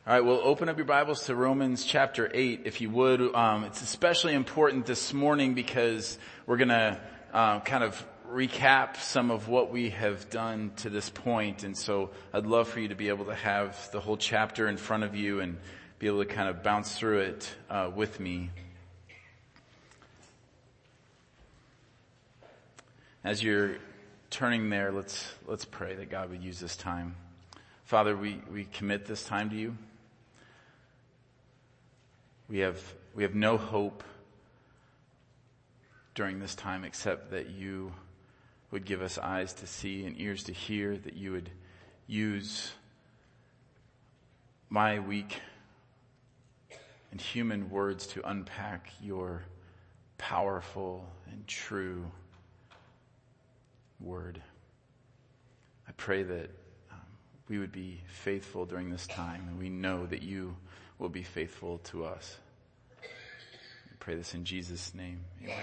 All right, well, open up your Bibles to Romans chapter 8, if you would. It's especially important this morning because we're going to kind of recap some of what we have done to this point. And so I'd love for you to be able to have the whole chapter in front of you and be able to kind of bounce through it with me. As you're turning there, let's pray that God would use this time. Father, we commit this time to you. We have no hope during this time except that you would give us eyes to see and ears to hear, that you would use my weak and human words to unpack your powerful and true word. I pray that we would be faithful during this time, and we know that you will be faithful to us. I pray this in Jesus' name. Amen.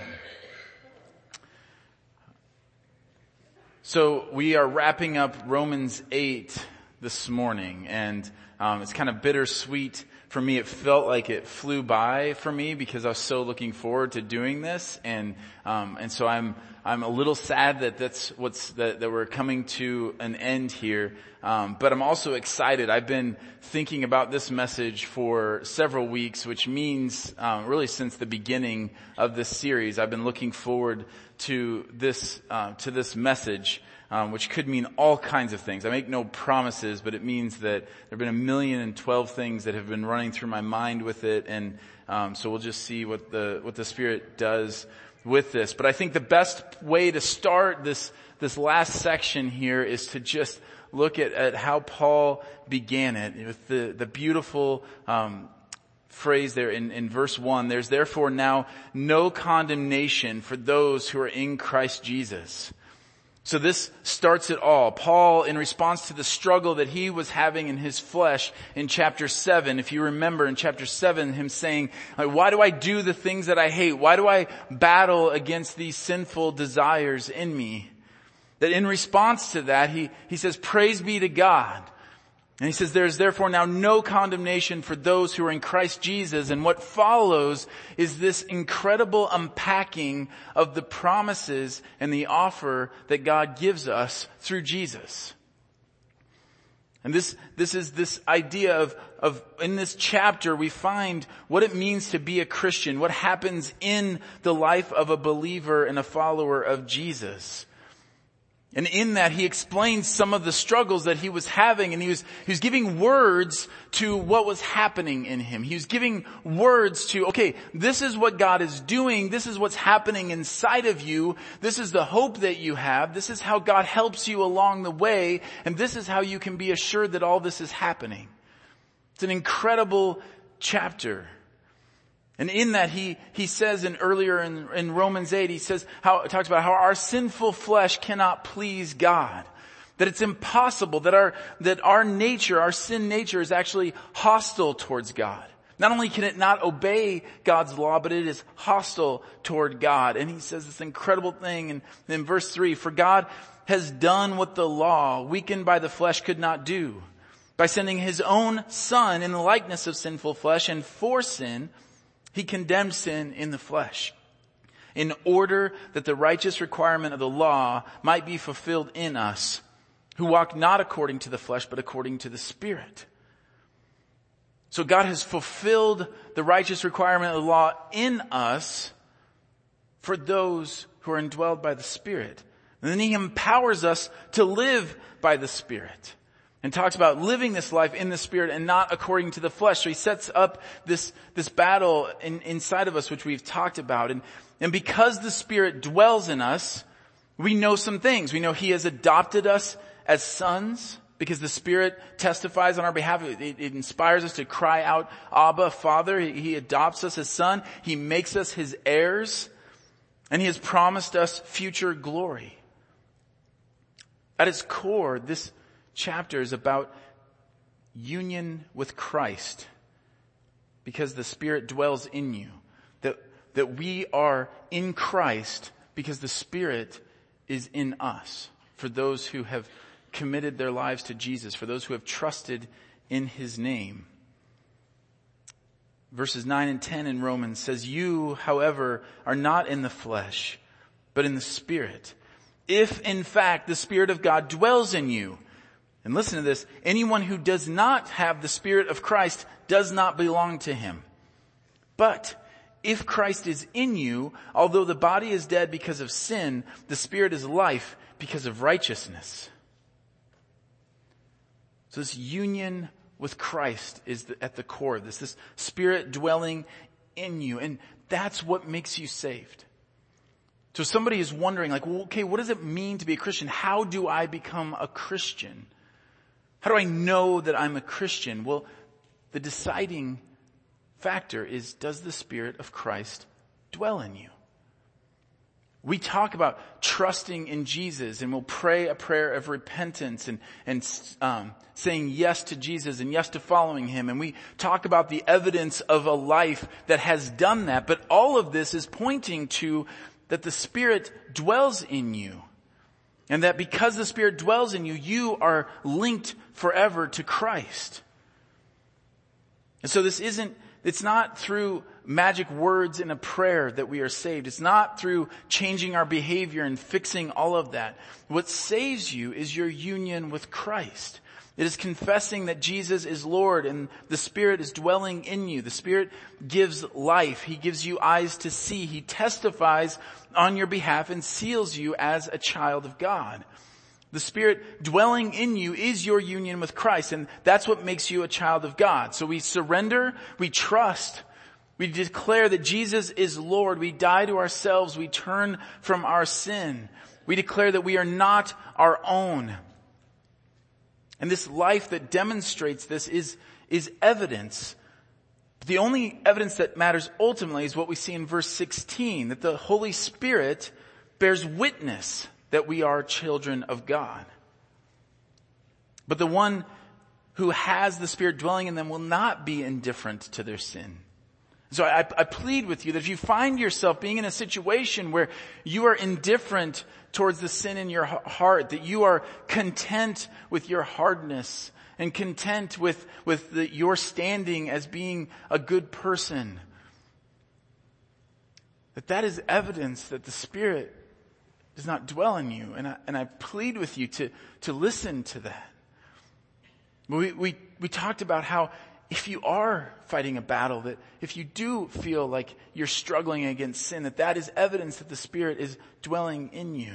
So we are wrapping up Romans 8 this morning, and it's kind of bittersweet for me. It felt like it flew by for me because I was so looking forward to doing this, and so I'm a little sad that we're coming to an end here. But I'm also excited. I've been thinking about this message for several weeks, which means, really since the beginning of this series, I've been looking forward to this message, which could mean all kinds of things. I make no promises, but it means that there have been 1,012 things that have been running through my mind with it. And, so we'll just see what the Spirit does with this. But I think the best way to start this last section here is to just look at how Paul began it with the beautiful phrase there in verse 1. There's therefore now no condemnation for those who are in Christ Jesus. So this starts it all. Paul, in response to the struggle that he was having in his flesh in chapter 7, if you remember in chapter 7, him saying, why do I do the things that I hate? Why do I battle against these sinful desires in me? That in response to that, he says, praise be to God. And he says, there is therefore now no condemnation for those who are in Christ Jesus. And what follows is this incredible unpacking of the promises and the offer that God gives us through Jesus. And this is this idea of in this chapter we find what it means to be a Christian, what happens in the life of a believer and a follower of Jesus. And in that, he explains some of the struggles that he was having, and he was giving words to what was happening in him. He was giving words to, okay, this is what God is doing. This is what's happening inside of you. This is the hope that you have. This is how God helps you along the way. And this is how you can be assured that all this is happening. It's an incredible chapter. And in that he says earlier in Romans 8, he says it talks about how our sinful flesh cannot please God. That it's impossible, that our nature, our sin nature is actually hostile towards God. Not only can it not obey God's law, but it is hostile toward God. And he says this incredible thing in verse 3, for God has done what the law, weakened by the flesh, could not do. By sending his own Son in the likeness of sinful flesh, and for sin, he condemned sin in the flesh, in order that the righteous requirement of the law might be fulfilled in us, who walk not according to the flesh, but according to the Spirit. So God has fulfilled the righteous requirement of the law in us for those who are indwelled by the Spirit. And then he empowers us to live by the Spirit. And talks about living this life in the Spirit and not according to the flesh. So he sets up this battle inside of us, which we've talked about. And because the Spirit dwells in us, we know some things. We know he has adopted us as sons because the Spirit testifies on our behalf. It inspires us to cry out, Abba, Father. He adopts us as son. He makes us his heirs. And he has promised us future glory. At its core, this chapter is about union with Christ because the Spirit dwells in you. That we are in Christ because the Spirit is in us. For those who have committed their lives to Jesus, for those who have trusted in his name. verses 9 and 10 in Romans says, "You, however, are not in the flesh, but in the Spirit. If in fact the Spirit of God dwells in you." And listen to this, "anyone who does not have the Spirit of Christ does not belong to him. But if Christ is in you, although the body is dead because of sin, the Spirit is life because of righteousness." So this union with Christ is at the core of this Spirit dwelling in you. And that's what makes you saved. So somebody is wondering, like, well, okay, what does it mean to be a Christian? How do I become a Christian? How do I know that I'm a Christian? Well, the deciding factor is, does the Spirit of Christ dwell in you? We talk about trusting in Jesus, and we'll pray a prayer of repentance and saying yes to Jesus and yes to following him. And we talk about the evidence of a life that has done that. But all of this is pointing to that the Spirit dwells in you. And that because the Spirit dwells in you, you are linked forever to Christ. And so it's not through magic words in a prayer that we are saved. It's not through changing our behavior and fixing all of that. What saves you is your union with Christ. It is confessing that Jesus is Lord and the Spirit is dwelling in you. The Spirit gives life. He gives you eyes to see. He testifies on your behalf and seals you as a child of God. The Spirit dwelling in you is your union with Christ, and that's what makes you a child of God. So we surrender, we trust, we declare that Jesus is Lord. We die to ourselves. We turn from our sin. We declare that we are not our own. And this life that demonstrates this is evidence. But the only evidence that matters ultimately is what we see in verse 16, that the Holy Spirit bears witness that we are children of God. But the one who has the Spirit dwelling in them will not be indifferent to their sin. So I plead with you that if you find yourself being in a situation where you are indifferent towards the sin in your heart, that you are content with your hardness and content with your standing as being a good person, that is evidence that the Spirit does not dwell in you. And I plead with you to listen to that. We talked about how if you are fighting a battle, that if you do feel like you're struggling against sin, that is evidence that the Spirit is dwelling in you.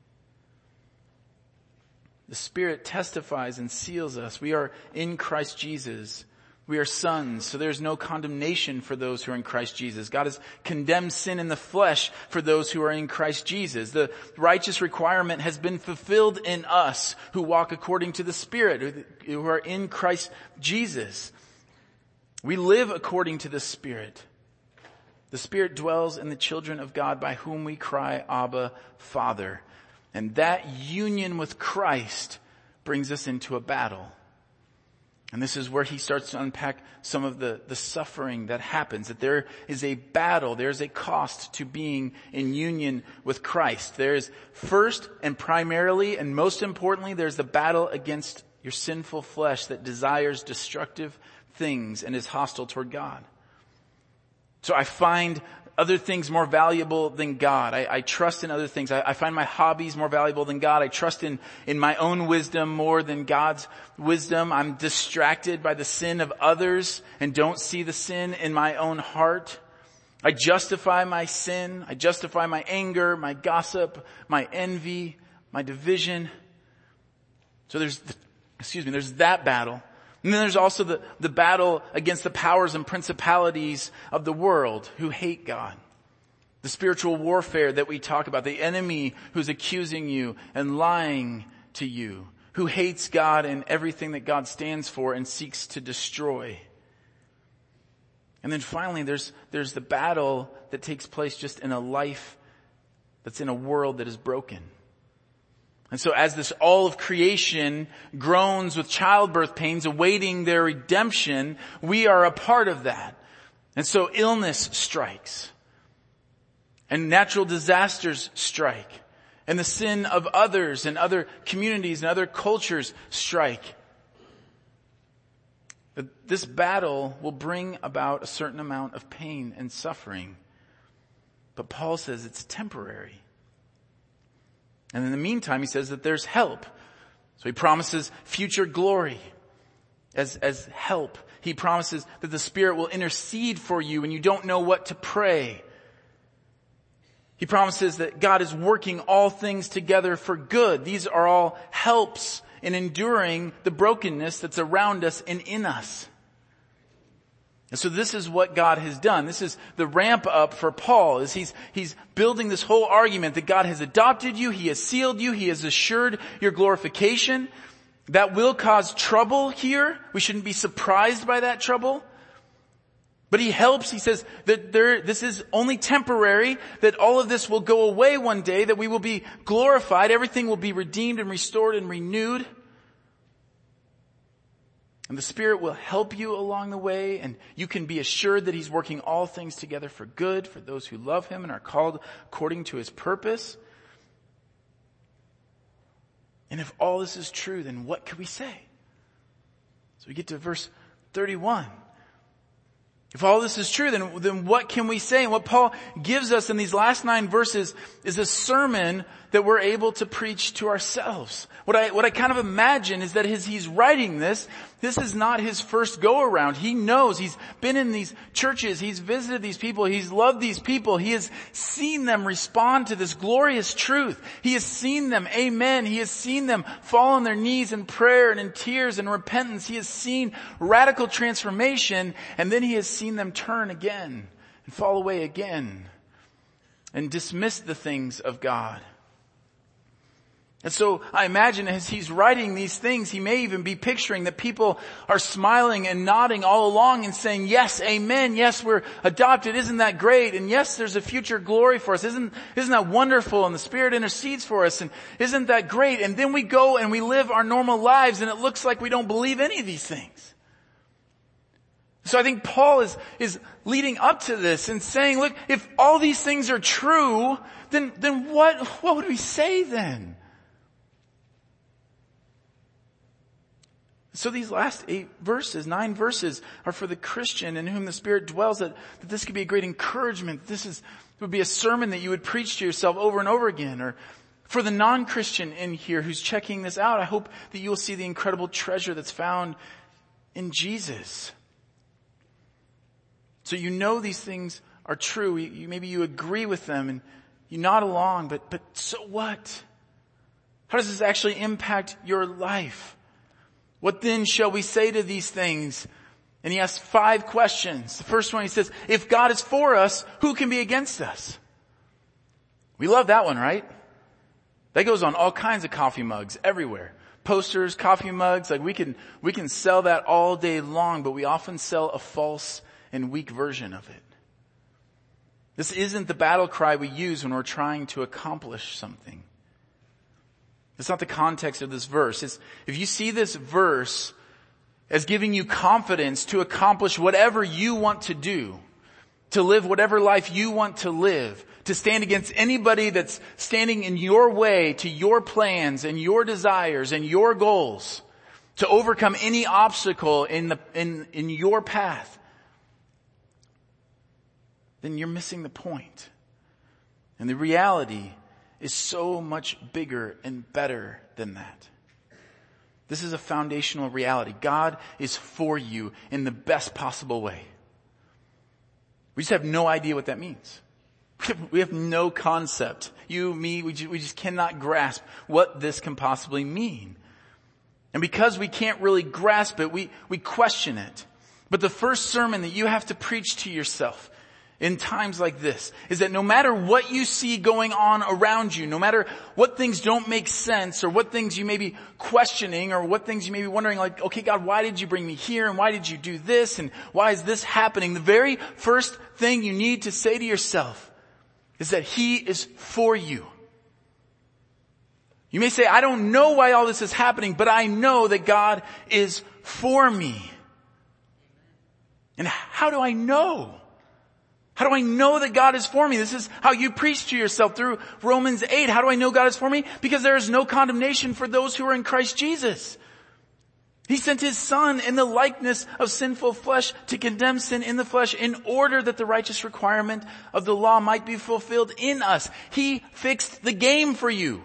The Spirit testifies and seals us. We are in Christ Jesus. We are sons, so there's no condemnation for those who are in Christ Jesus. God has condemned sin in the flesh for those who are in Christ Jesus. The righteous requirement has been fulfilled in us who walk according to the Spirit, who are in Christ Jesus. We live according to the Spirit. The Spirit dwells in the children of God by whom we cry, Abba, Father. And that union with Christ brings us into a battle. And this is where he starts to unpack some of the suffering that happens, that there is a battle, there's a cost to being in union with Christ. There's first and primarily and most importantly, there's the battle against your sinful flesh that desires destructive things and is hostile toward God. So I find other things more valuable than God. I trust in other things. I find my hobbies more valuable than God. I trust in my own wisdom more than God's wisdom. I'm distracted by the sin of others and don't see the sin in my own heart. I justify my sin. I justify my anger, my gossip, my envy, my division. So there's that battle. And then there's also the battle against the powers and principalities of the world who hate God. The spiritual warfare that we talk about, the enemy who's accusing you and lying to you, who hates God and everything that God stands for and seeks to destroy. And then finally there's the battle that takes place just in a life that's in a world that is broken. And so as all of creation groans with childbirth pains awaiting their redemption, we are a part of that. And so illness strikes. And natural disasters strike. And the sin of others and other communities and other cultures strike. That this battle will bring about a certain amount of pain and suffering. But Paul says it's temporary. And in the meantime, he says that there's help. So he promises future glory as help. He promises that the Spirit will intercede for you when you don't know what to pray. He promises that God is working all things together for good. These are all helps in enduring the brokenness that's around us and in us. And so this is what God has done. This is the ramp up for Paul, is he's building this whole argument that God has adopted you, He has sealed you, He has assured your glorification. That will cause trouble here. We shouldn't be surprised by that trouble. But he helps. He says that this is only temporary, that all of this will go away one day, that we will be glorified. Everything will be redeemed and restored and renewed. And the Spirit will help you along the way, and you can be assured that He's working all things together for good for those who love Him and are called according to His purpose. And if all this is true, then what can we say? So we get to verse 31. If all this is true, then what can we say? And what Paul gives us in these last 9 verses is a sermon that we're able to preach to ourselves. What I kind of imagine is that as he's writing this is not his first go around. He knows, he's been in these churches, he's visited these people, he's loved these people, he has seen them respond to this glorious truth. He has seen them, amen, he has seen them fall on their knees in prayer and in tears and repentance. He has seen radical transformation, and then he has seen them turn again and fall away again and dismiss the things of God. And so I imagine as he's writing these things, he may even be picturing that people are smiling and nodding all along and saying, yes, amen, yes, we're adopted, isn't that great? And yes, there's a future glory for us, isn't that wonderful? And the Spirit intercedes for us, and isn't that great? And then we go and we live our normal lives, and it looks like we don't believe any of these things. So I think Paul is leading up to this and saying, look, if all these things are true, then what would we say then? So these last 9 verses are for the Christian in whom the Spirit dwells, that this could be a great encouragement. This would be a sermon that you would preach to yourself over and over again. Or for the non-Christian in here who's checking this out, I hope that you will see the incredible treasure that's found in Jesus. So you know these things are true. Maybe you agree with them and you nod along, but so what? How does this actually impact your life? What then shall we say to these things? And he asks 5 questions. The first one, he says, if God is for us, who can be against us? We love that one, right? That goes on all kinds of coffee mugs everywhere. Posters, coffee mugs, like we can sell that all day long, but we often sell a false and weak version of it. This isn't the battle cry we use when we're trying to accomplish something. It's not the context of this verse. If you see this verse as giving you confidence to accomplish whatever you want to do, to live whatever life you want to live, to stand against anybody that's standing in your way to your plans and your desires and your goals, to overcome any obstacle in your path, then you're missing the point. And the reality is so much bigger and better than that. This is a foundational reality. God is for you in the best possible way. We just have no idea what that means. We have no concept. You, me, we just cannot grasp what this can possibly mean. And because we can't really grasp it, we question it. But the first sermon that you have to preach to yourself in times like this is that no matter what you see going on around you, no matter what things don't make sense or what things you may be questioning or what things you may be wondering, like, okay, God, why did you bring me here? And why did you do this? And why is this happening? The very first thing you need to say to yourself is that He is for you. You may say, I don't know why all this is happening, but I know that God is for me. And how do I know? How do I know that God is for me? This is how you preach to yourself through Romans 8. How do I know God is for me? Because there is no condemnation for those who are in Christ Jesus. He sent his Son in the likeness of sinful flesh to condemn sin in the flesh in order that the righteous requirement of the law might be fulfilled in us. He fixed the game for you.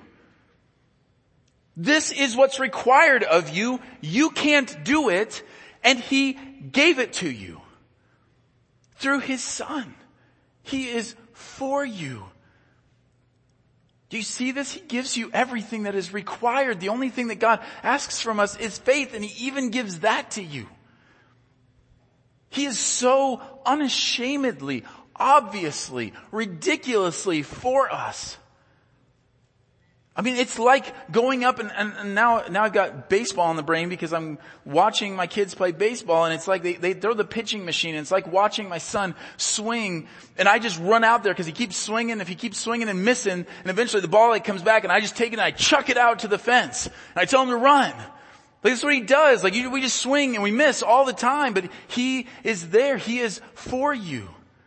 This is what's required of you. You can't do it, and he gave it to you through his Son. He is for you. Do you see this? He gives you everything that is required. The only thing that God asks from us is faith, and he even gives that to you. He is so unashamedly, obviously, ridiculously for us. I mean, it's like going up and now I've got baseball in the brain because I'm watching my kids play baseball, and it's like they throw the pitching machine, and it's like watching my son swing, and I just run out there because he keeps swinging. If he keeps swinging and missing, and eventually the ball comes back, and I just take it and I chuck it out to the fence, and I tell him to run. Like, that's what he does. Like, we just swing and we miss all the time, but he is there. He is for you.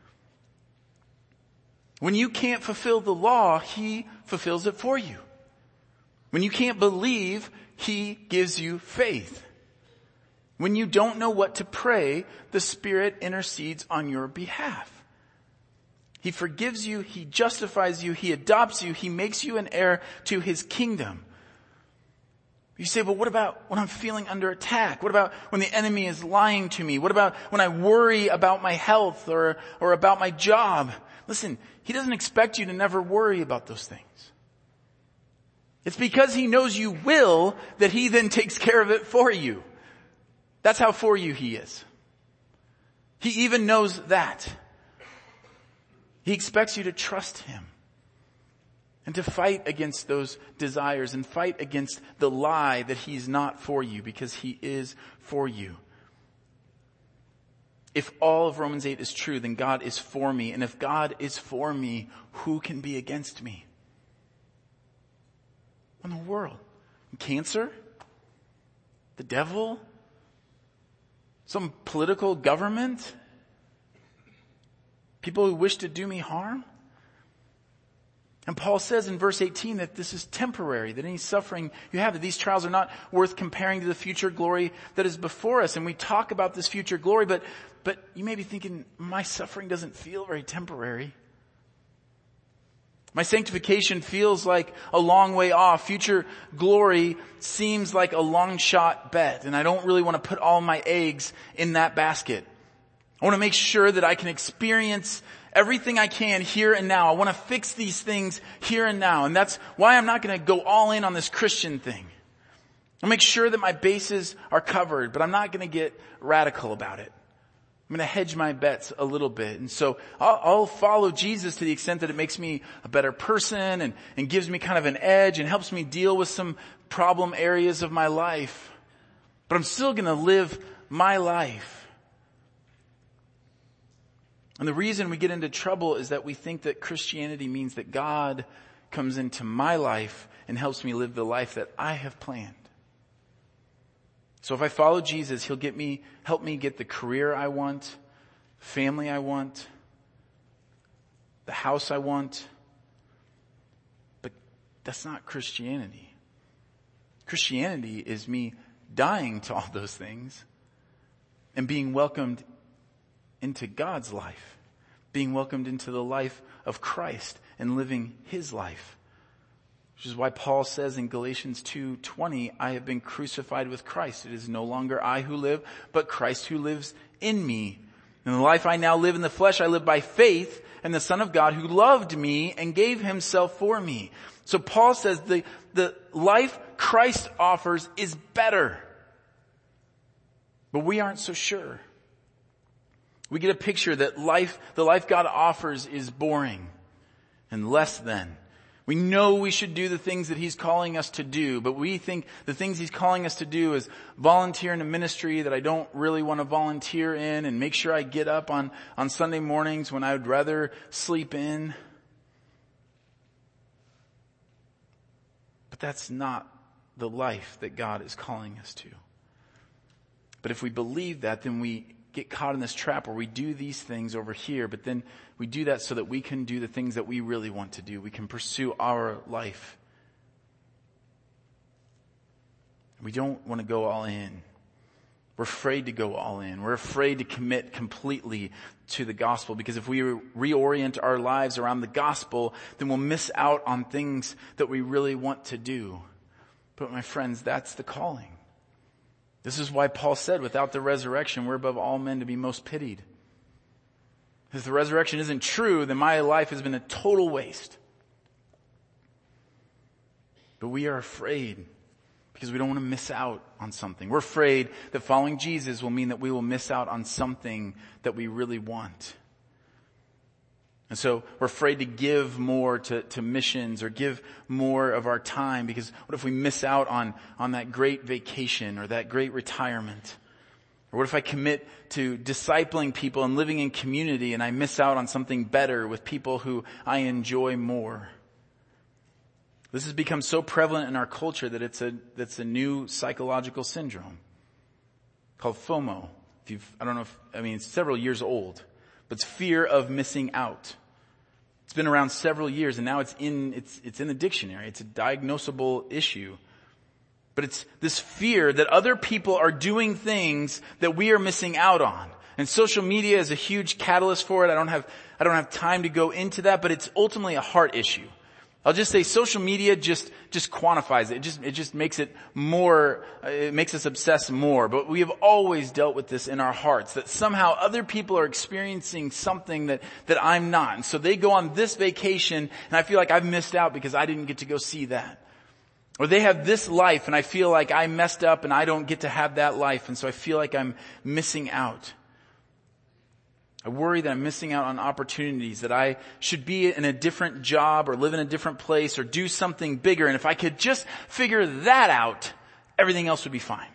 When you can't fulfill the law, he fulfills it for you. When you can't believe, he gives you faith. When you don't know what to pray, the Spirit intercedes on your behalf. He forgives you, he justifies you, he adopts you, he makes you an heir to his kingdom. You say, well, what about when I'm feeling under attack? What about when the enemy is lying to me? What about when I worry about my health or about my job? Listen, he doesn't expect you to never worry about those things. It's because he knows you will that he then takes care of it for you. That's how for you he is. He even knows that. He expects you to trust him and to fight against those desires and fight against the lie that he's not for you, because he is for you. If all of Romans 8 is true, then God is for me. And if God is for me, who can be against me? In the world? Cancer? The devil? Some political government? People who wish to do me harm? And Paul says in verse 18 that this is temporary, that any suffering you have, that these trials are not worth comparing to the future glory that is before us. And we talk about this future glory, but you may be thinking, my suffering doesn't feel very temporary. My sanctification feels like a long way off. Future glory seems like a long shot bet, and I don't really want to put all my eggs in that basket. I want to make sure that I can experience everything I can here and now. I want to fix these things here and now, and that's why I'm not going to go all in on this Christian thing. I'll make sure that my bases are covered, but I'm not going to get radical about it. I'm going to hedge my bets a little bit. And so I'll follow Jesus to the extent that it makes me a better person and gives me kind of an edge and helps me deal with some problem areas of my life. But I'm still going to live my life. And the reason we get into trouble is that we think that Christianity means that God comes into my life and helps me live the life that I have planned. So if I follow Jesus, he'll help me get the career I want, family I want, the house I want. But that's not Christianity. Christianity is me dying to all those things and being welcomed into God's life, being welcomed into the life of Christ and living his life. Which is why Paul says in Galatians 2:20, I have been crucified with Christ. It is no longer I who live, but Christ who lives in me. And the life I now live in the flesh, I live by faith in the Son of God who loved me and gave himself for me. So Paul says the life Christ offers is better. But we aren't so sure. We get a picture that the life God offers is boring and less than. We know we should do the things that he's calling us to do, but we think the things he's calling us to do is volunteer in a ministry that I don't really want to volunteer in, and make sure I get up on Sunday mornings when I would rather sleep in. But that's not the life that God is calling us to. But if we believe that, then we get caught in this trap where we do these things over here, but then we do that so that we can do the things that we really want to do. We can pursue our life. We don't want to go all in. We're afraid to go all in. We're afraid to commit completely to the gospel, because if we reorient our lives around the gospel, then we'll miss out on things that we really want to do. But my friends, that's the calling. This is why Paul said, without the resurrection, we're above all men to be most pitied. If the resurrection isn't true, then my life has been a total waste. But we are afraid because we don't want to miss out on something. We're afraid that following Jesus will mean that we will miss out on something that we really want. And so we're afraid to give more to missions or give more of our time, because what if we miss out on that great vacation or that great retirement? Or what if I commit to discipling people and living in community and I miss out on something better with people who I enjoy more? This has become so prevalent in our culture that it's a new psychological syndrome called FOMO. It's several years old, but it's fear of missing out. It's been around several years, and now it's in the dictionary. It's a diagnosable issue. But it's this fear that other people are doing things that we are missing out on. And social media is a huge catalyst for it. I don't have time to go into that, but it's ultimately a heart issue. I'll just say social media just quantifies it. It just makes it more, it makes us obsess more. But we have always dealt with this in our hearts, that somehow other people are experiencing something that I'm not. And so they go on this vacation and I feel like I've missed out because I didn't get to go see that. Or they have this life and I feel like I messed up and I don't get to have that life, and so I feel like I'm missing out. I worry that I'm missing out on opportunities, that I should be in a different job or live in a different place or do something bigger. And if I could just figure that out, everything else would be fine.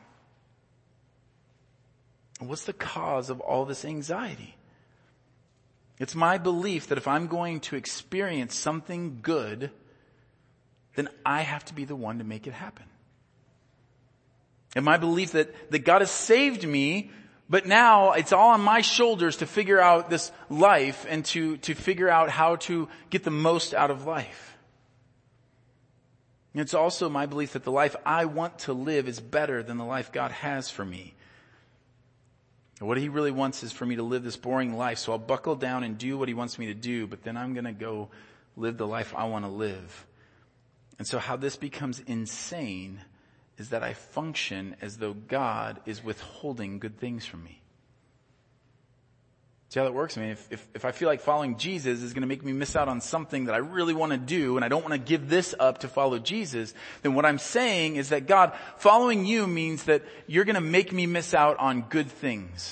What's the cause of all this anxiety? It's my belief that if I'm going to experience something good, then I have to be the one to make it happen. And my belief that God has saved me, but now it's all on my shoulders to figure out this life and to figure out how to get the most out of life. And it's also my belief that the life I want to live is better than the life God has for me. And what He really wants is for me to live this boring life, so I'll buckle down and do what He wants me to do, but then I'm going to go live the life I want to live. And so how this becomes insane is that I function as though God is withholding good things from me. See how that works? I mean, if I feel like following Jesus is going to make me miss out on something that I really want to do, and I don't want to give this up to follow Jesus, then what I'm saying is that God, following you means that you're going to make me miss out on good things.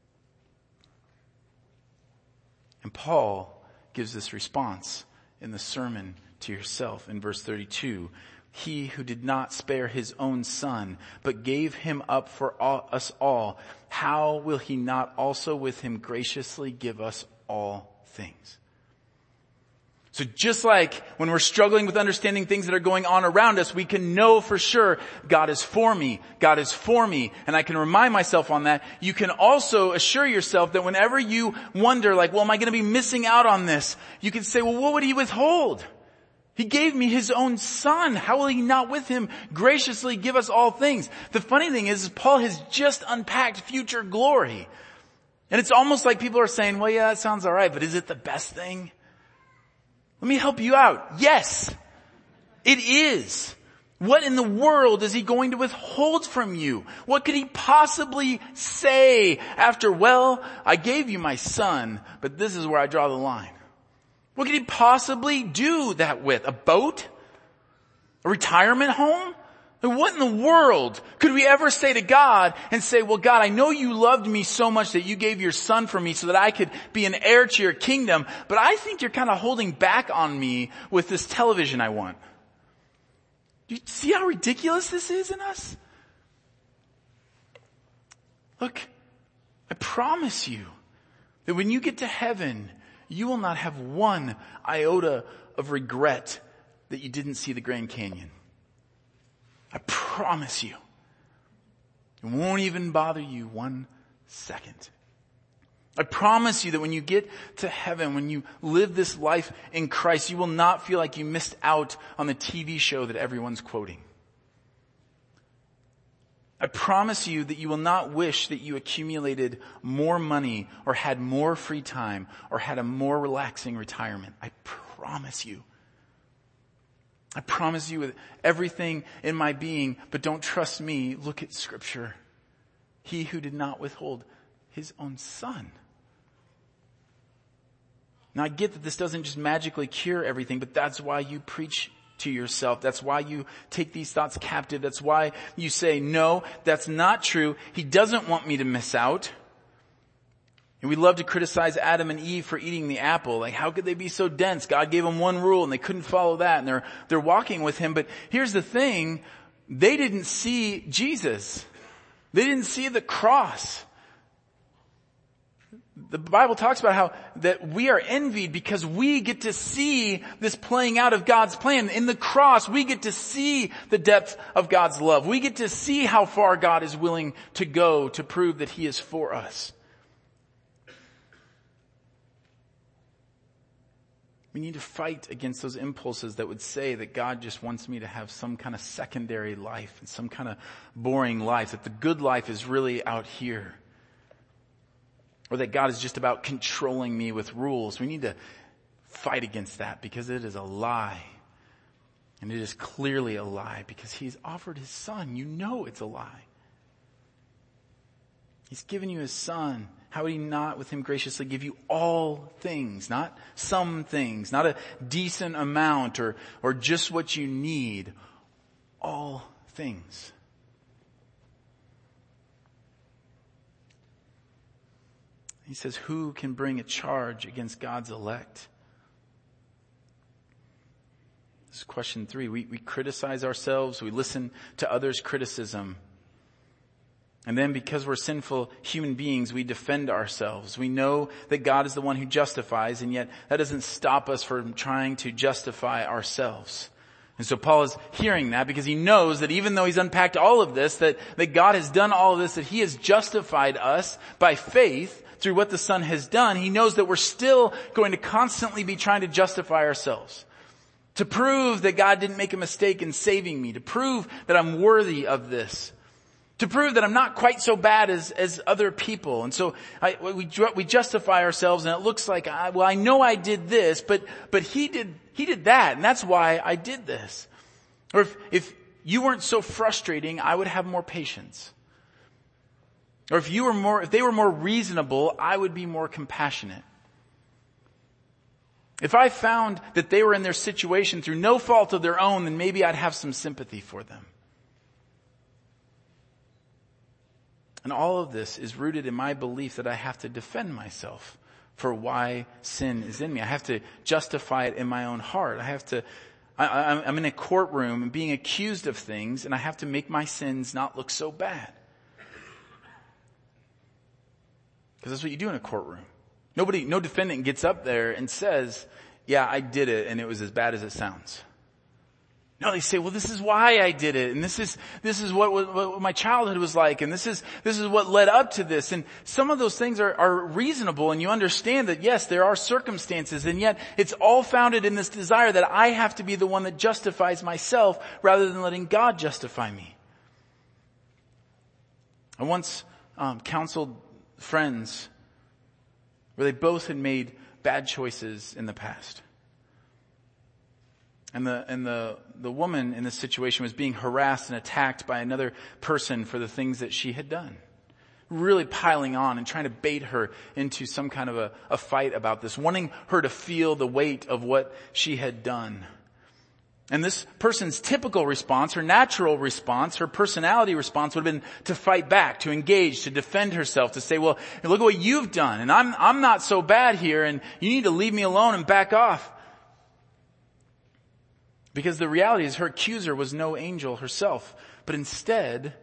And Paul gives this response in the sermon to yourself in verse 32. He who did not spare His own Son, but gave Him up for us all, how will He not also with Him graciously give us all things? So just like when we're struggling with understanding things that are going on around us, we can know for sure God is for me, God is for me, and I can remind myself on that. You can also assure yourself that whenever you wonder, like, well, am I going to be missing out on this? You can say, well, what would He withhold? He gave me His own Son. How will He not with Him graciously give us all things? The funny thing is Paul has just unpacked future glory. And it's almost like people are saying, well, yeah, that sounds all right, but is it the best thing? Let me help you out. Yes, it is. What in the world is He going to withhold from you? What could He possibly say after, well, I gave you my Son, but this is where I draw the line? What could He possibly do that with? A boat? A retirement home? And what in the world could we ever say to God and say, well, God, I know you loved me so much that you gave your Son for me so that I could be an heir to your kingdom, but I think you're kind of holding back on me with this television I want. Do you see how ridiculous this is in us? Look, I promise you that when you get to heaven, you will not have one iota of regret that you didn't see the Grand Canyon. I promise you. It won't even bother you 1 second. I promise you that when you get to heaven, when you live this life in Christ, you will not feel like you missed out on the TV show that everyone's quoting. I promise you that you will not wish that you accumulated more money or had more free time or had a more relaxing retirement. I promise you. I promise you with everything in my being, but don't trust me. Look at Scripture. He who did not withhold his own son. Now I get that this doesn't just magically cure everything, but that's why you preach to yourself. That's why you take these thoughts captive. That's why you say, no, that's not true. He doesn't want me to miss out. And we love to criticize Adam and Eve for eating the apple. Like, how could they be so dense? God gave them one rule and they couldn't follow that, and they're walking with him. But here's the thing. They didn't see Jesus. They didn't see the cross. The Bible talks about how that we are envied because we get to see this playing out of God's plan. In the cross, we get to see the depth of God's love. We get to see how far God is willing to go to prove that he is for us. We need to fight against those impulses that would say that God just wants me to have some kind of secondary life and some kind of boring life, that the good life is really out here. Or that God is just about controlling me with rules. We need to fight against that because it is a lie. And it is clearly a lie because he's offered his son. You know it's a lie. He's given you his son. How would he not with him graciously give you all things, not some things, not a decent amount or just what you need, all things. He says, who can bring a charge against God's elect? This is question 3. We criticize ourselves. We listen to others' criticism. And then because we're sinful human beings, we defend ourselves. We know that God is the one who justifies, and yet that doesn't stop us from trying to justify ourselves. And so Paul is hearing that because he knows that even though he's unpacked all of this, that God has done all of this, that he has justified us by faith through what the Son has done. He knows that we're still going to constantly be trying to justify ourselves. To prove that God didn't make a mistake in saving me. To prove that I'm worthy of this. To prove that I'm not quite so bad as other people. And so we justify ourselves, and it looks like, I know I did this, but he did that, and that's why I did this. Or if you weren't so frustrating, I would have more patience. Or if they were more reasonable, I would be more compassionate. If I found that they were in their situation through no fault of their own, then maybe I'd have some sympathy for them. And all of this is rooted in my belief that I have to defend myself for why sin is in me. I have to justify it in my own heart. I'm in a courtroom and being accused of things, and I have to make my sins not look so bad. Because that's what you do in a courtroom. No defendant gets up there and says, yeah, I did it and it was as bad as it sounds. No, they say, well, this is why I did it, and this is what my childhood was like, and this is what led up to this. And some of those things are reasonable, and you understand that yes, there are circumstances, and yet it's all founded in this desire that I have to be the one that justifies myself rather than letting God justify me. I once counseled friends where they both had made bad choices in the past. And the woman in this situation was being harassed and attacked by another person for the things that she had done. Really piling on and trying to bait her into some kind of a fight about this, wanting her to feel the weight of what she had done. And this person's typical response, her natural response, her personality response would have been to fight back, to engage, to defend herself, to say, well, look at what you've done, and I'm not so bad here, and you need to leave me alone and back off. Because the reality is her accuser was no angel herself, but instead,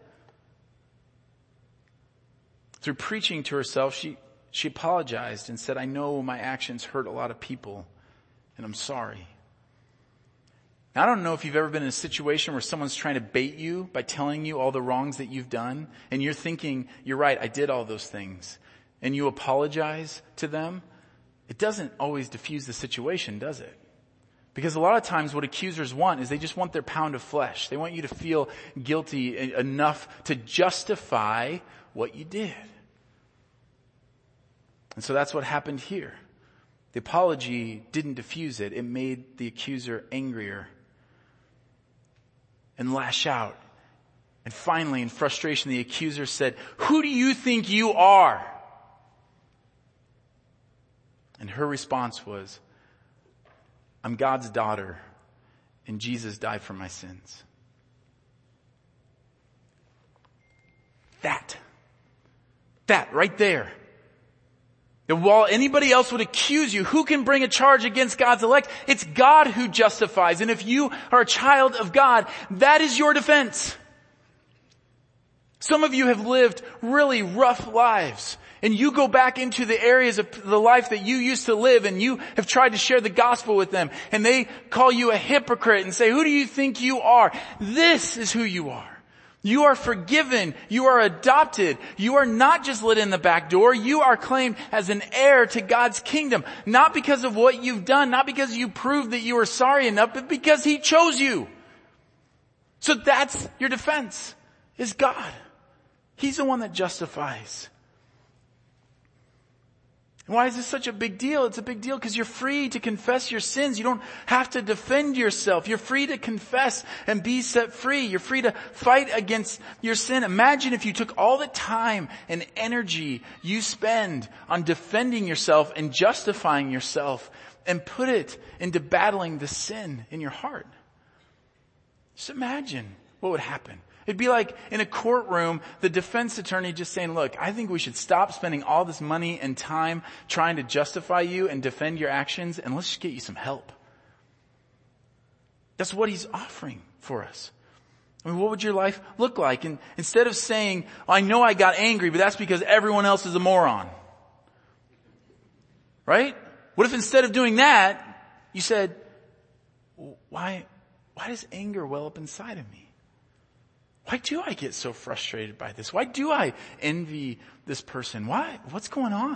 through preaching to herself, she apologized and said, I know my actions hurt a lot of people, and I'm sorry. Now, I don't know if you've ever been in a situation where someone's trying to bait you by telling you all the wrongs that you've done, and you're thinking, you're right, I did all those things, and you apologize to them. It doesn't always diffuse the situation, does it? Because a lot of times what accusers want is they just want their pound of flesh. They want you to feel guilty enough to justify what you did. And so that's what happened here. The apology didn't diffuse it. It made the accuser angrier and lash out. And finally, in frustration, the accuser said, "Who do you think you are?" And her response was, "I'm God's daughter, and Jesus died for my sins." That right there. And while anybody else would accuse you, who can bring a charge against God's elect? It's God who justifies. And if you are a child of God, that is your defense. Some of you have lived really rough lives. And you go back into the areas of the life that you used to live and you have tried to share the gospel with them. And they call you a hypocrite and say, "Who do you think you are?" This is who you are. You are forgiven. You are adopted. You are not just let in the back door. You are claimed as an heir to God's kingdom. Not because of what you've done, not because you proved that you were sorry enough, but because He chose you. So that's your defense, is God. He's the one that justifies. Why is this such a big deal? It's a big deal because you're free to confess your sins. You don't have to defend yourself. You're free to confess and be set free. You're free to fight against your sin. Imagine if you took all the time and energy you spend on defending yourself and justifying yourself and put it into battling the sin in your heart. Just imagine what would happen. It'd be like in a courtroom, the defense attorney just saying, "Look, I think we should stop spending all this money and time trying to justify you and defend your actions, and let's just get you some help." That's what He's offering for us. I mean, what would your life look like? And instead of saying, "I know I got angry, but that's because everyone else is a moron." Right? What if instead of doing that, you said, why does anger well up inside of me? Why do I get so frustrated by this? Why do I envy this person? Why? What's going on?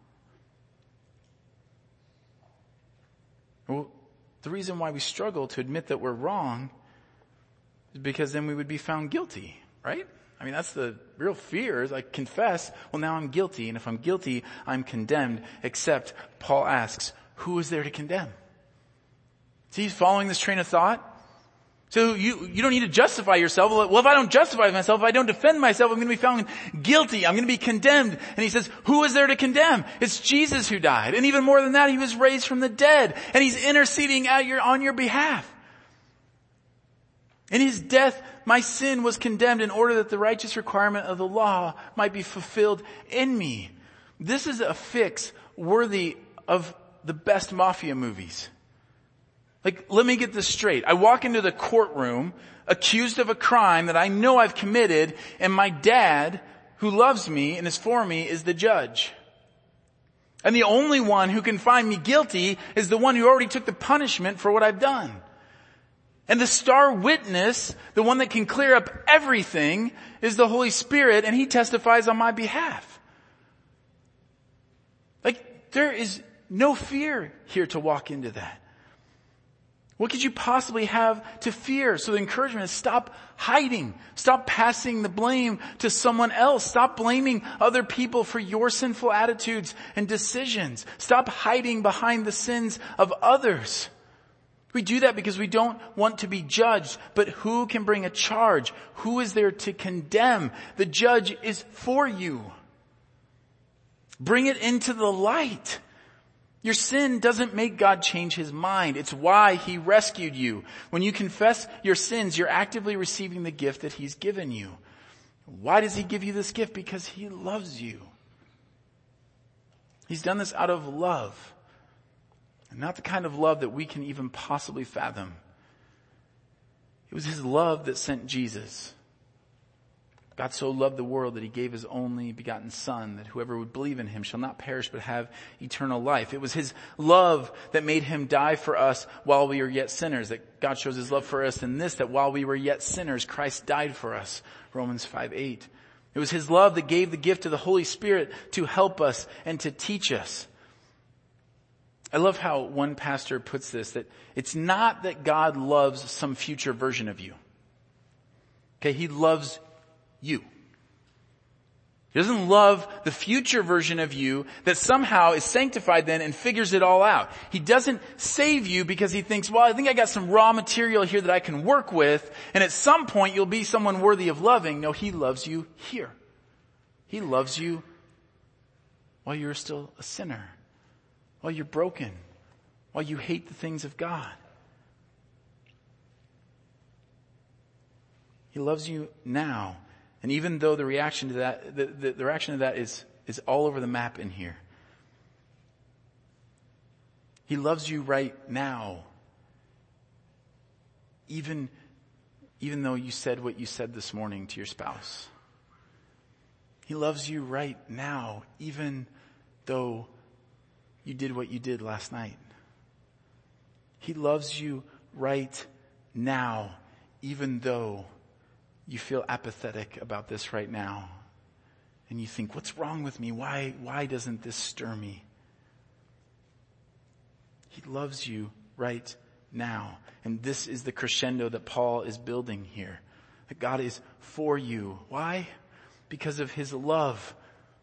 Well, the reason why we struggle to admit that we're wrong is because then we would be found guilty, right? I mean, that's the real fear, is I confess, well, now I'm guilty. And if I'm guilty, I'm condemned. Except Paul asks, who is there to condemn? See, he's following this train of thought. So you don't need to justify yourself. Well, if I don't justify myself, if I don't defend myself, I'm going to be found guilty. I'm going to be condemned. And he says, who is there to condemn? It's Jesus who died. And even more than that, He was raised from the dead. And He's interceding on your behalf. In His death, my sin was condemned in order that the righteous requirement of the law might be fulfilled in me. This is a fix worthy of the best mafia movies. Like, let me get this straight. I walk into the courtroom accused of a crime that I know I've committed, and my dad, who loves me and is for me, is the judge. And the only one who can find me guilty is the one who already took the punishment for what I've done. And the star witness, the one that can clear up everything, is the Holy Spirit, and He testifies on my behalf. Like, there is no fear here to walk into that. What could you possibly have to fear? So the encouragement is stop hiding. Stop passing the blame to someone else. Stop blaming other people for your sinful attitudes and decisions. Stop hiding behind the sins of others. We do that because we don't want to be judged. But who can bring a charge? Who is there to condemn? The judge is for you. Bring it into the light. Your sin doesn't make God change His mind. It's why He rescued you. When you confess your sins, you're actively receiving the gift that He's given you. Why does He give you this gift? Because He loves you. He's done this out of love. And not the kind of love that we can even possibly fathom. It was His love that sent Jesus. God so loved the world that He gave His only begotten Son, that whoever would believe in Him shall not perish but have eternal life. It was His love that made Him die for us while we were yet sinners. That God shows His love for us in this, that while we were yet sinners, Christ died for us. Romans 5:8. It was His love that gave the gift of the Holy Spirit to help us and to teach us. I love how one pastor puts this, that it's not that God loves some future version of you. Okay, he loves you. He doesn't love the future version of you that somehow is sanctified then and figures it all out. He doesn't save you because he thinks, well, I think I got some raw material here that I can work with, and at some point you'll be someone worthy of loving. No, he loves you here. He loves you while you're still a sinner, while you're broken, while you hate the things of God. He loves you now. And even though the reaction to that, the reaction to that is all over the map in here. He loves you right now. Even though you said what you said this morning to your spouse. He loves you right now, even though you did what you did last night. He loves you right now, even though you feel apathetic about this right now. And you think, what's wrong with me? Why doesn't this stir me? He loves you right now. And this is the crescendo that Paul is building here. That God is for you. Why? Because of his love.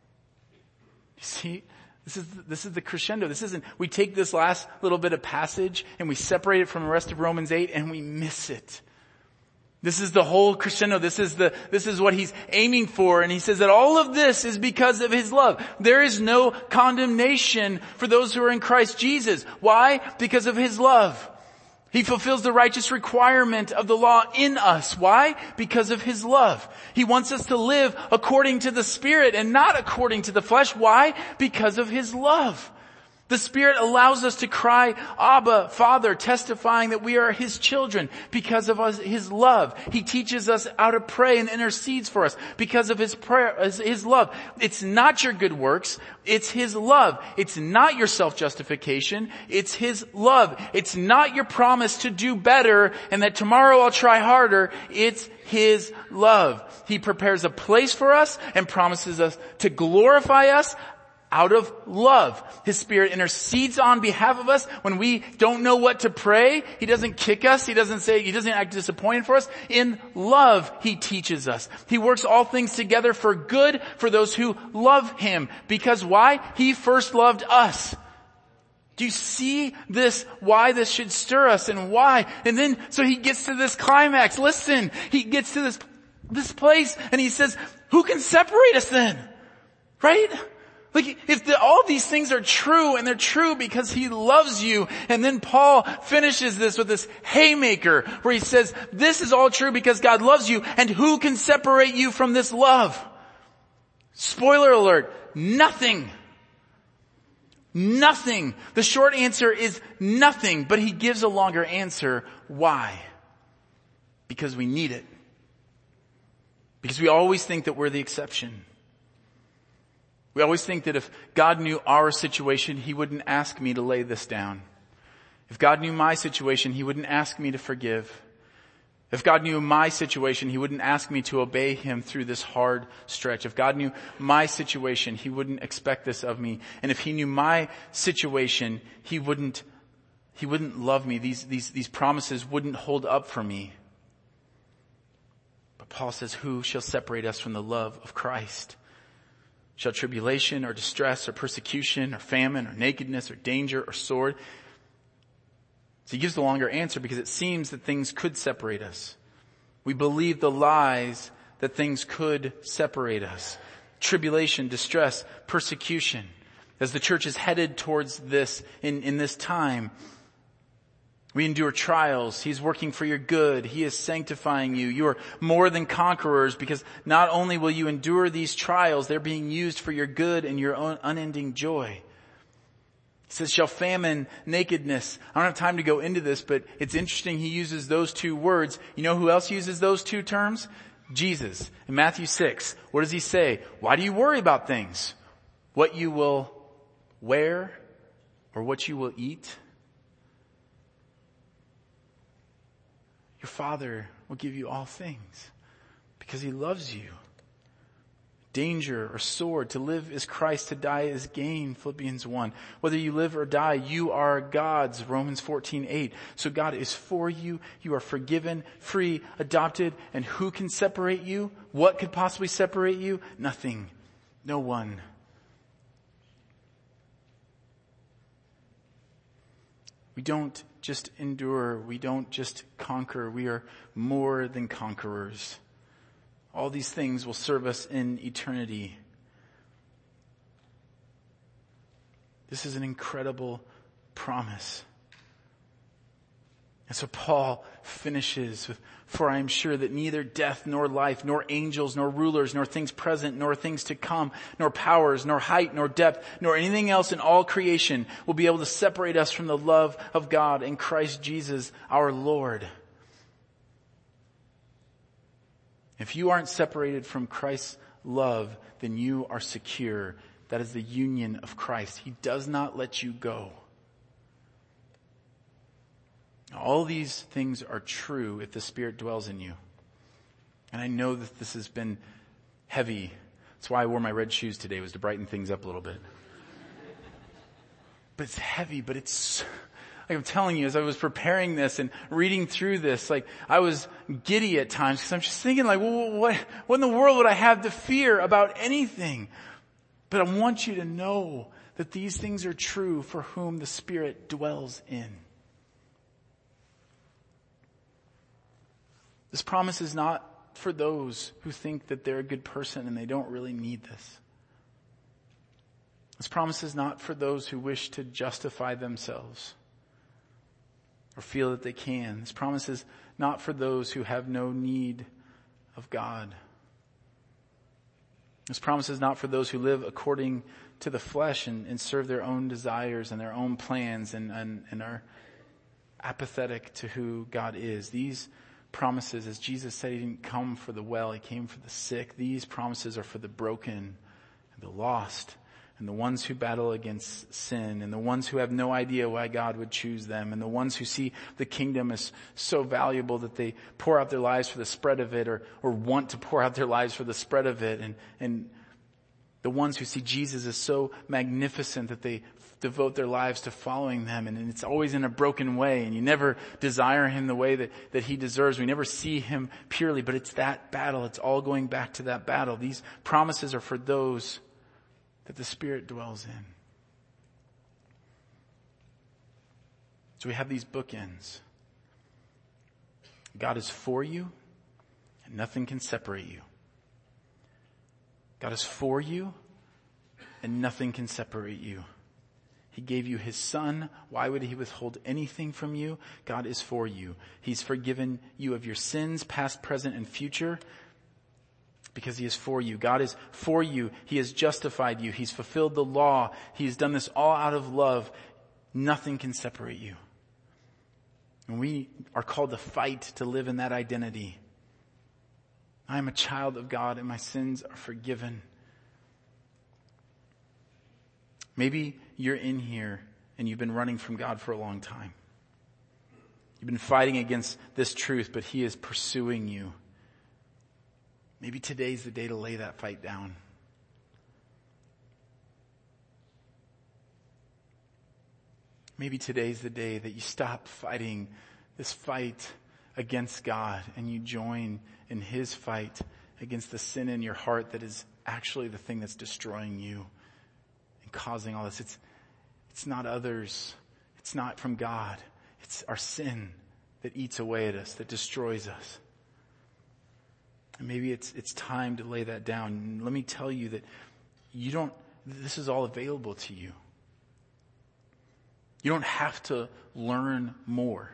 You see, this is the crescendo. We take this last little bit of passage and we separate it from the rest of Romans 8 and we miss it. This is the whole crescendo. This is what he's aiming for. And he says that all of this is because of his love. There is no condemnation for those who are in Christ Jesus. Why? Because of his love. He fulfills the righteous requirement of the law in us. Why? Because of his love. He wants us to live according to the Spirit and not according to the flesh. Why? Because of his love. The Spirit allows us to cry, Abba, Father, testifying that we are his children because of his love. He teaches us how to pray and intercedes for us because of his prayer, his love. It's not your good works. It's his love. It's not your self-justification. It's his love. It's not your promise to do better and that tomorrow I'll try harder. It's his love. He prepares a place for us and promises us to glorify us out of love. His Spirit intercedes on behalf of us when we don't know what to pray. He doesn't kick us. He doesn't act disappointed for us. In love, he teaches us. He works all things together for good for those who love him. Because why? He first loved us. Do you see this? Why this should stir us and why? And then, so he gets to this climax. Listen, he gets to this place and he says, who can separate us then? Right? Like, if all these things are true, and they're true because he loves you, and then Paul finishes this with this haymaker, where he says, this is all true because God loves you, and who can separate you from this love? Spoiler alert, nothing. Nothing. The short answer is nothing, but he gives a longer answer. Why? Because we need it. Because we always think that we're the exception. We always think that if God knew our situation, he wouldn't ask me to lay this down. If God knew my situation, he wouldn't ask me to forgive. If God knew my situation, he wouldn't ask me to obey him through this hard stretch. If God knew my situation, he wouldn't expect this of me. And if he knew my situation, he wouldn't love me. These promises wouldn't hold up for me. But Paul says, who shall separate us from the love of Christ? Shall tribulation or distress or persecution or famine or nakedness or danger or sword? So he gives the longer answer because it seems that things could separate us. We believe the lies that things could separate us. Tribulation, distress, persecution. As the church is headed towards this in this time, we endure trials. He's working for your good. He is sanctifying you. You are more than conquerors because not only will you endure these trials, they're being used for your good and your own unending joy. He says, shall famine, nakedness. I don't have time to go into this, but it's interesting he uses those two words. You know who else uses those two terms? Jesus. In Matthew 6, what does he say? Why do you worry about things? What you will wear or what you will eat? Your Father will give you all things because he loves you. danger or sword. To live is Christ, to die is gain, Philippians 1. Whether you live or die, you are God's, Romans 14:8. So God is for you. You are forgiven, free, adopted. And who can separate you? What could possibly separate you? Nothing. No one. We don't just endure. We don't just conquer. We are more than conquerors. All these things will serve us in eternity. This is an incredible promise. And so Paul finishes with, for I am sure that neither death nor life, nor angels, nor rulers, nor things present, nor things to come, nor powers, nor height, nor depth, nor anything else in all creation will be able to separate us from the love of God in Christ Jesus our Lord. If you aren't separated from Christ's love, then you are secure. That is the union of Christ. He does not let you go. All these things are true if the Spirit dwells in you. And I know that this has been heavy. That's why I wore my red shoes today, was to brighten things up a little bit. But it's heavy, but it's, like I'm telling you, as I was preparing this and reading through this, like I was giddy at times because I'm just thinking like, well, what in the world would I have to fear about anything? But I want you to know that these things are true for whom the Spirit dwells in. This promise is not for those who think that they're a good person and they don't really need this. This promise is not for those who wish to justify themselves or feel that they can. This promise is not for those who have no need of God. This promise is not for those who live according to the flesh and serve their own desires and their own plans and are apathetic to who God is. These promises, as Jesus said, he didn't come for the well, he came for the sick. These promises are for the broken and the lost and the ones who battle against sin and the ones who have no idea why God would choose them and the ones who see the kingdom as so valuable that they pour out their lives for the spread of it or want to pour out their lives for the spread of it and the ones who see Jesus as so magnificent that they devote their lives to following them. And it's always in a broken way. And you never desire him the way that he deserves. We never see him purely, but it's that battle. It's all going back to that battle. These promises are for those that the Spirit dwells in. So we have these bookends. God is for you and nothing can separate you. God is for you and nothing can separate you. He gave you his Son. Why would he withhold anything from you? God is for you. He's forgiven you of your sins, past, present, and future, because he is for you. God is for you. He has justified you. He's fulfilled the law. He's done this all out of love. Nothing can separate you. And we are called to fight to live in that identity. I am a child of God and my sins are forgiven. Maybe you're in here and you've been running from God for a long time. You've been fighting against this truth, but he is pursuing you. Maybe today's the day to lay that fight down. Maybe today's the day that you stop fighting this fight against God and you join in his fight against the sin in your heart that is actually the thing that's destroying you and causing all this. It's not others. It's not from God. It's our sin that eats away at us, that destroys us. And maybe it's time to lay that down. And let me tell you that this is all available to you. You don't have to learn more.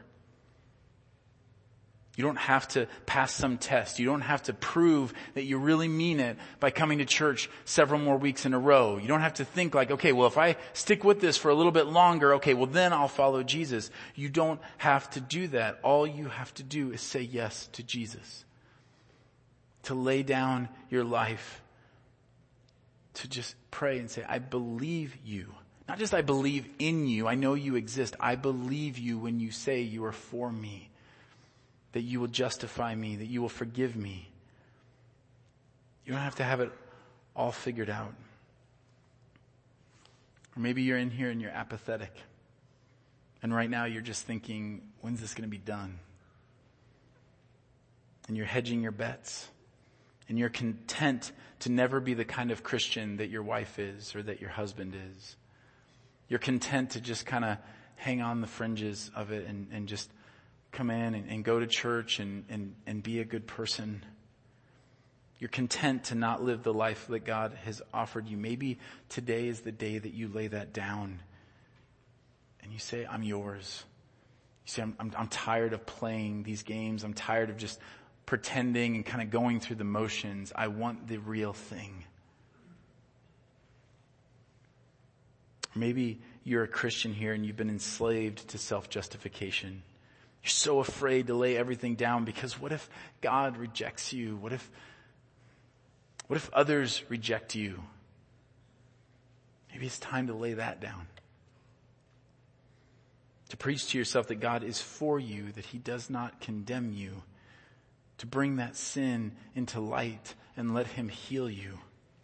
You don't have to pass some test. You don't have to prove that you really mean it by coming to church several more weeks in a row. You don't have to think like, okay, well, if I stick with this for a little bit longer, okay, well, then I'll follow Jesus. You don't have to do that. All you have to do is say yes to Jesus. To lay down your life. To just pray and say, I believe you. Not just I believe in you. I know you exist. I believe you when you say you are for me. That you will justify me, that you will forgive me. You don't have to have it all figured out. Or maybe you're in here and you're apathetic. And right now you're just thinking, when's this going to be done? And you're hedging your bets. And you're content to never be the kind of Christian that your wife is or that your husband is. You're content to just kind of hang on the fringes of it and just come in and go to church and be a good person. You're content to not live the life that God has offered you. Maybe today is the day that you lay that down and you say, I'm yours. You say, I'm tired of playing these games. I'm tired of just pretending and kind of going through the motions. I want the real thing. Maybe you're a Christian here and you've been enslaved to self-justification. You're so afraid to lay everything down because what if God rejects you? What if others reject you? Maybe it's time to lay that down. To preach to yourself that God is for you, that he does not condemn you. To bring that sin into light and let him heal you.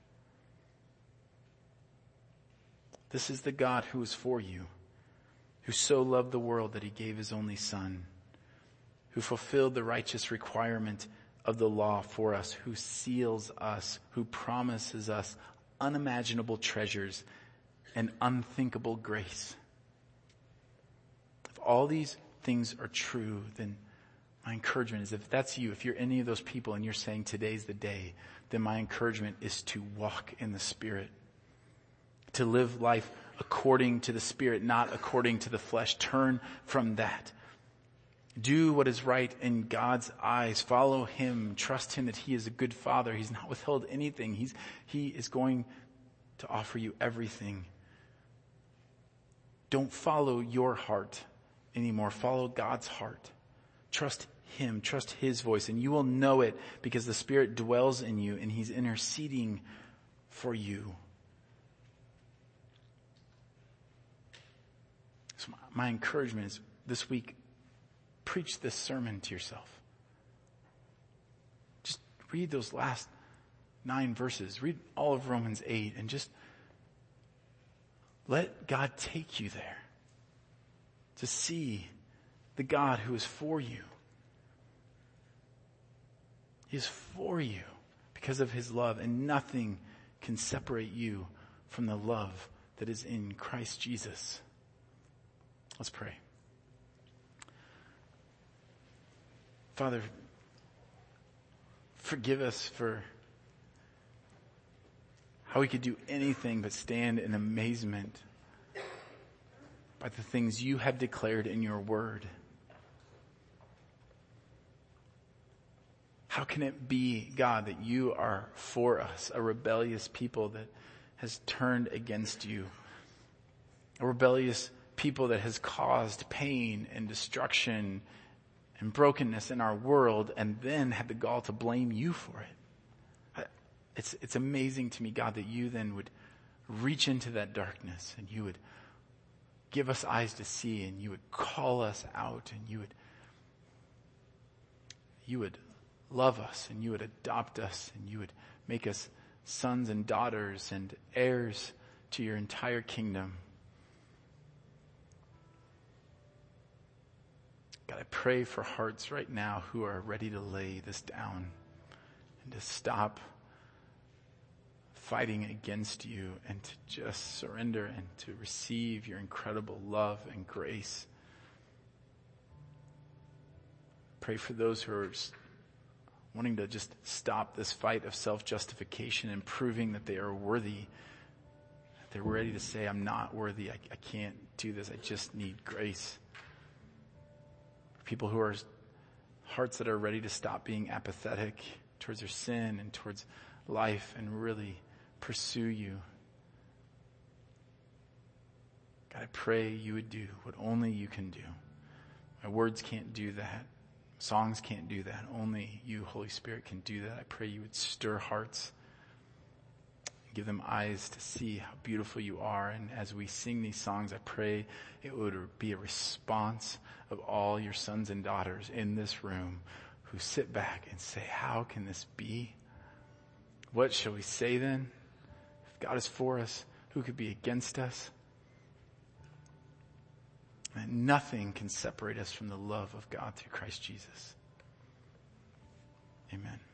This is the God who is for you, who so loved the world that he gave his only Son, who fulfilled the righteous requirement of the law for us, who seals us, who promises us unimaginable treasures and unthinkable grace. If all these things are true, then my encouragement is if that's you, if you're any of those people and you're saying today's the day, then my encouragement is to walk in the Spirit. To live life according to the Spirit, not according to the flesh. Turn from that. Do what is right in God's eyes. Follow him. Trust him that he is a good father. He's not withheld anything. He is going to offer you everything. Don't follow your heart anymore. Follow God's heart. Trust him. Trust his voice. And you will know it because the Spirit dwells in you and he's interceding for you. So my encouragement is this week, preach this sermon to yourself. Just read those last 9 verses. Read all of Romans 8 and just let God take you there to see the God who is for you. He is for you because of his love, and nothing can separate you from the love that is in Christ Jesus. Let's pray. Father, forgive us for how we could do anything but stand in amazement by the things you have declared in your word. How can it be, God, that you are for us, a rebellious people that has turned against you, a rebellious people that has caused pain and destruction and brokenness in our world, and then had the gall to blame you for it? It's amazing to me, God, that you then would reach into that darkness and you would give us eyes to see, and you would call us out, and you would love us, and you would adopt us, and you would make us sons and daughters and heirs to your entire kingdom. God, I pray for hearts right now who are ready to lay this down and to stop fighting against you and to just surrender and to receive your incredible love and grace. Pray for those who are wanting to just stop this fight of self-justification and proving that they are worthy. They're ready to say, I'm not worthy. I can't do this. I just need grace. People who are hearts that are ready to stop being apathetic towards their sin and towards life and really pursue you. God, I pray you would do what only you can do. My words can't do that. Songs can't do that. Only you, Holy Spirit, can do that. I pray you would stir hearts, give them eyes to see how beautiful you are. And as we sing these songs, I pray it would be a response of all your sons and daughters in this room who sit back and say, how can this be? What shall we say then? God is for us. Who could be against us? And nothing can separate us from the love of God through Christ Jesus. Amen.